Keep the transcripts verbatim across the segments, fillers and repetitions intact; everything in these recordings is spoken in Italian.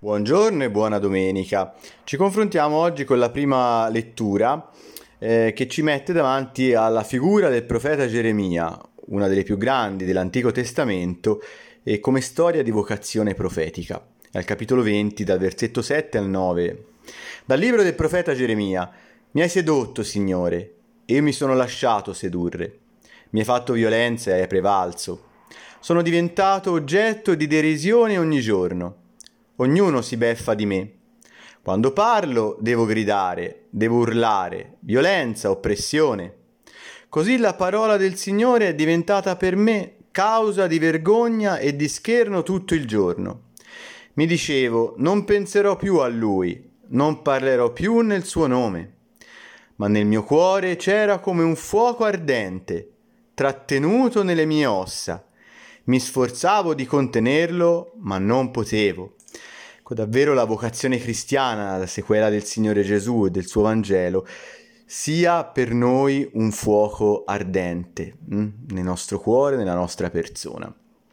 Buongiorno e buona domenica. Ci confrontiamo oggi con la prima lettura eh, che ci mette davanti alla figura del profeta Geremia, una delle più grandi dell'Antico Testamento, e come storia di vocazione profetica. Al capitolo venti, dal versetto sette al nove. Dal libro del profeta Geremia: Mi hai sedotto, Signore, e io mi sono lasciato sedurre. Mi hai fatto violenza e hai prevalso. Sono diventato oggetto di derisione ogni giorno. Ognuno si beffa di me. Quando parlo devo gridare, devo urlare, violenza, oppressione. Così la parola del Signore è diventata per me causa di vergogna e di scherno tutto il giorno. Mi dicevo, non penserò più a Lui, non parlerò più nel suo nome. Ma nel mio cuore c'era come un fuoco ardente, trattenuto nelle mie ossa. Mi sforzavo di contenerlo, ma non potevo. Ecco, davvero la vocazione cristiana, la sequela del Signore Gesù e del suo Vangelo, sia per noi un fuoco ardente hm? nel nostro cuore, nella nostra persona.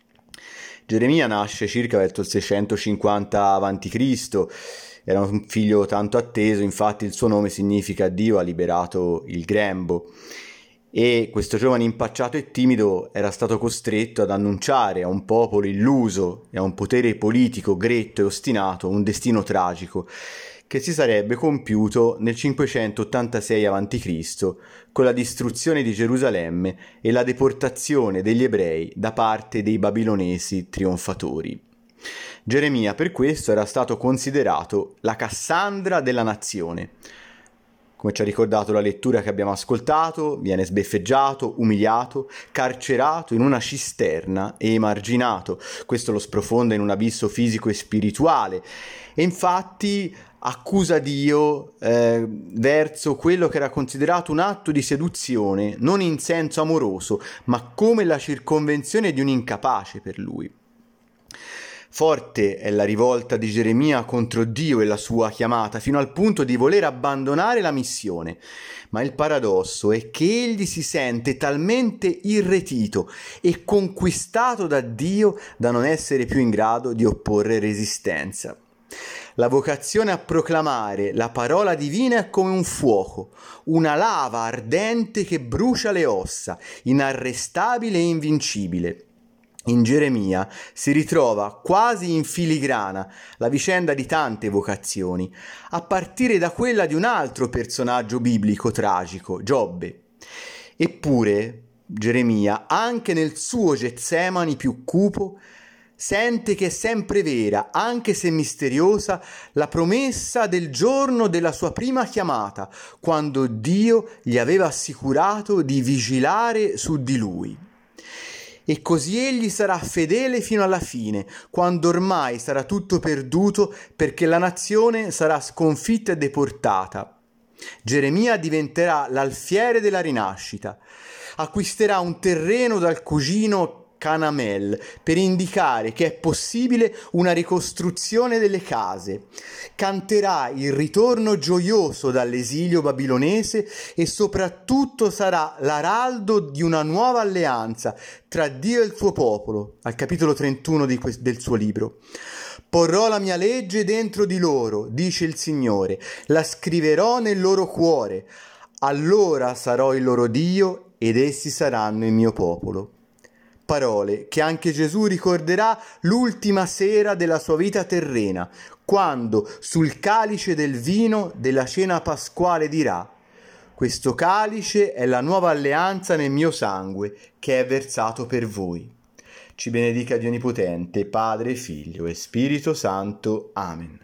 Geremia nasce circa verso il seicentocinquanta avanti Cristo, era un figlio tanto atteso, infatti il suo nome significa Dio ha liberato il grembo. E questo giovane impacciato e timido era stato costretto ad annunciare a un popolo illuso e a un potere politico gretto e ostinato un destino tragico che si sarebbe compiuto nel cinquecentottantasei avanti Cristo con la distruzione di Gerusalemme e la deportazione degli ebrei da parte dei babilonesi trionfatori. Geremia per questo era stato considerato la Cassandra della nazione. Come ci ha ricordato la lettura che abbiamo ascoltato, viene sbeffeggiato, umiliato, carcerato in una cisterna e emarginato. Questo lo sprofonda in un abisso fisico e spirituale. E infatti accusa Dio eh, verso quello che era considerato un atto di seduzione, non in senso amoroso, ma come la circonvenzione di un incapace per lui. Forte è la rivolta di Geremia contro Dio e la sua chiamata, fino al punto di voler abbandonare la missione. Ma il paradosso è che egli si sente talmente irretito e conquistato da Dio da non essere più in grado di opporre resistenza. La vocazione a proclamare la parola divina è come un fuoco, una lava ardente che brucia le ossa, inarrestabile e invincibile. In Geremia si ritrova quasi in filigrana la vicenda di tante vocazioni, a partire da quella di un altro personaggio biblico tragico, Giobbe. Eppure Geremia, anche nel suo Getsemani più cupo, sente che è sempre vera, anche se misteriosa, la promessa del giorno della sua prima chiamata, quando Dio gli aveva assicurato di vigilare su di lui. E così egli sarà fedele fino alla fine, quando ormai sarà tutto perduto perché la nazione sarà sconfitta e deportata. Geremia diventerà l'alfiere della rinascita, acquisterà un terreno dal cugino Canamel per indicare che è possibile una ricostruzione delle case, canterà il ritorno gioioso dall'esilio babilonese e soprattutto sarà l'araldo di una nuova alleanza tra Dio e il suo popolo, al capitolo trentuno di que- del suo libro. Porrò la mia legge dentro di loro, dice il Signore, la scriverò nel loro cuore, allora sarò il loro Dio ed essi saranno il mio popolo. Parole che anche Gesù ricorderà l'ultima sera della sua vita terrena, quando sul calice del vino della cena pasquale dirà: questo calice è la nuova alleanza nel mio sangue che è versato per voi. Ci benedica Dio Onnipotente, Padre, Figlio e Spirito Santo. Amen.